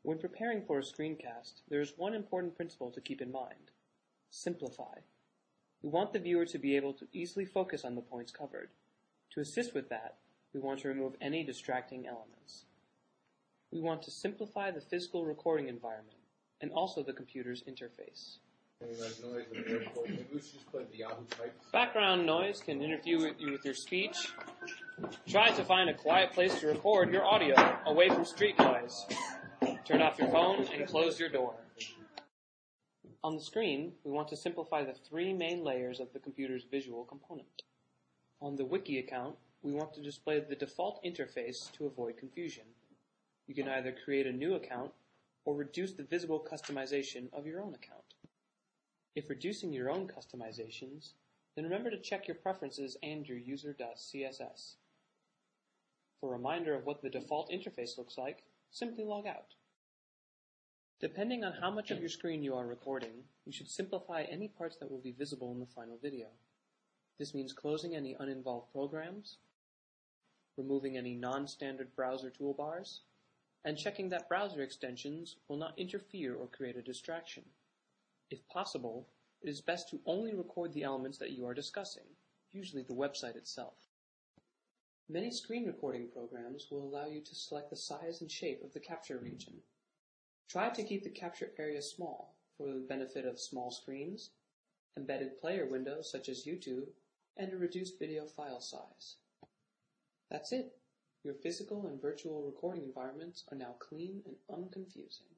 When preparing for a screencast, there is one important principle to keep in mind. Simplify. We want the viewer to be able to easily focus on the points covered. To assist with that, we want to remove any distracting elements. We want to simplify the physical recording environment and also the computer's interface. Background noise can interfere with you with your speech. Try to find a quiet place to record your audio away from street noise. Turn off your phone and close your door. On the screen, we want to simplify the three main layers of the computer's visual component. On the Wiki account, we want to display the default interface to avoid confusion. You can either create a new account or reduce the visible customization of your own account. If reducing your own customizations, then remember to check your preferences and your user.css. For a reminder of what the default interface looks like, simply log out. Depending on how much of your screen you are recording, you should simplify any parts that will be visible in the final video. This means closing any uninvolved programs, removing any non-standard browser toolbars, and checking that browser extensions will not interfere or create a distraction. If possible, it is best to only record the elements that you are discussing, usually the website itself. Many screen recording programs will allow you to select the size and shape of the capture region. Try to keep the capture area small for the benefit of small screens, embedded player windows such as YouTube, and a reduced video file size. That's it. Your physical and virtual recording environments are now clean and unconfusing.